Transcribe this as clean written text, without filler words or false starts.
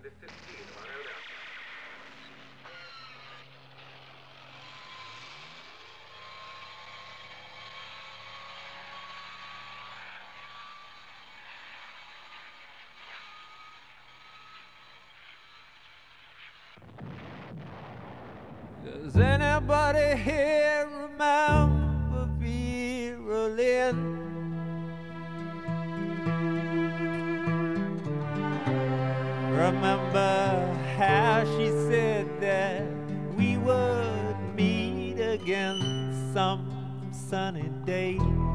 Does anybody here remember Vera Lynn? Remember how she said that we would meet again some sunny day?